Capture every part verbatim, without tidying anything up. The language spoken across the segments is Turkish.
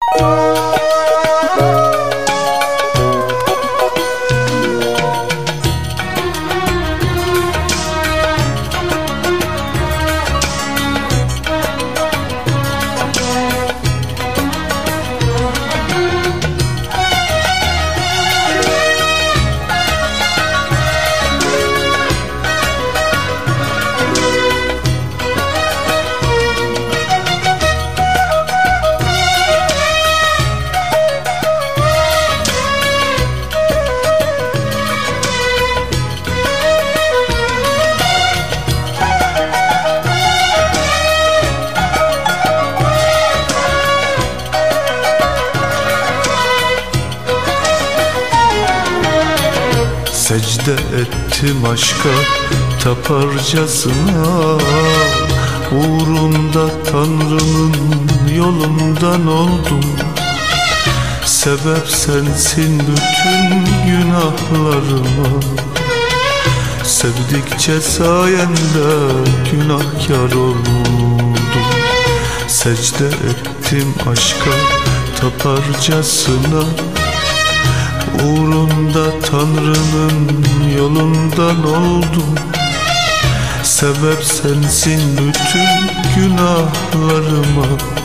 Secde ettim aşka taparcasına, uğrunda Tanrı'nın yolundan oldum. Sebep sensin bütün günahlarıma, sevdikçe sayende günahkar oldum. Secde ettim aşka taparcasına, uğrunda Tanrı'nın yolundan oldum. Sebep sensin bütün günahlarıma,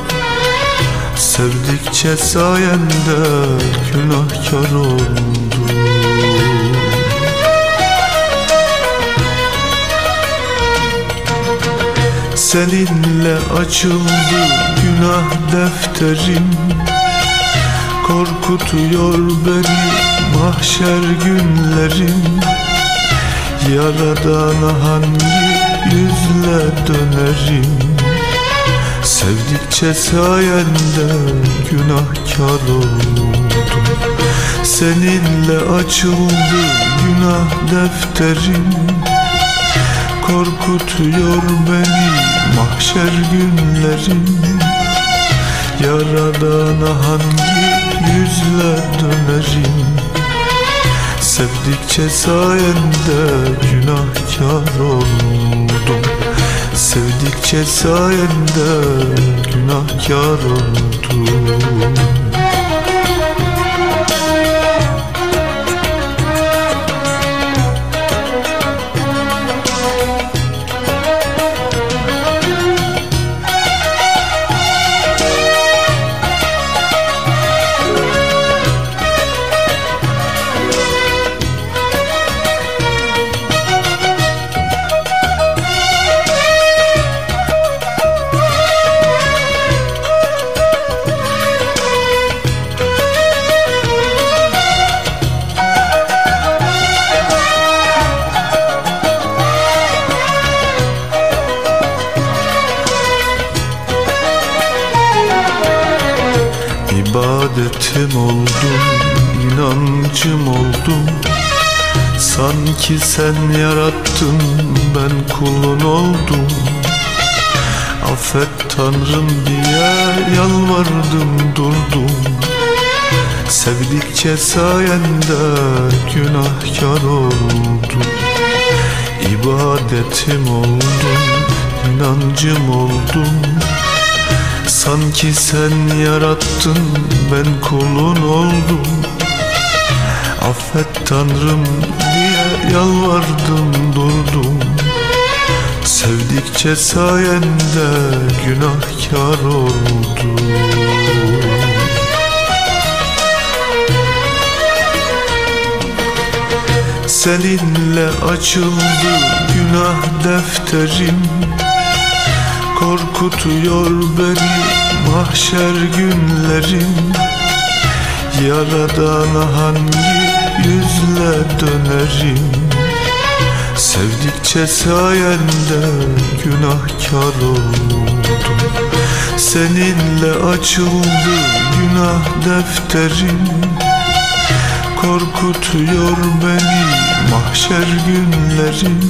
sevdikçe sayende günahkar oldum. Seninle açıldı günah defterim, korkutuyor beni mahşer günlerim. Yaradana hangi yüzle dönerim, sevdikçe sayende günahkar oldum. Seninle açıldı günah defterim, korkutuyor beni mahşer günlerim. Yaradana hangi yüzle dönerim, sevdikçe sayende günahkar oldum. Sevdikçe sayende günahkar oldum. İbadetim oldum, inancım oldum. Sanki sen yarattın, ben kulun oldum. Affet Tanrım diye yalvardım durdum. Sevdikçe sayende günahkar oldum. İbadetim oldum, inancım oldum. Sanki sen yarattın, ben kulun oldum. Affet Tanrım diye yalvardım durdum. Sevdikçe sayende günahkar oldum. Seninle açıldı günah defterim, korkutuyor beni mahşer günlerim. Yaradana hangi yüzle dönerim, sevdikçe sayende günahkar oldum. Seninle açıldı günah defterim, korkutuyor beni mahşer günlerim.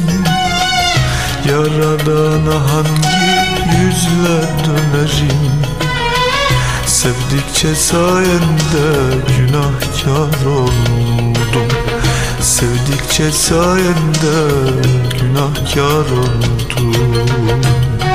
Yaradana hangi yüzle dönerim, sevdikçe sayende günahkar oldum. Sevdikçe sayende günahkar oldum.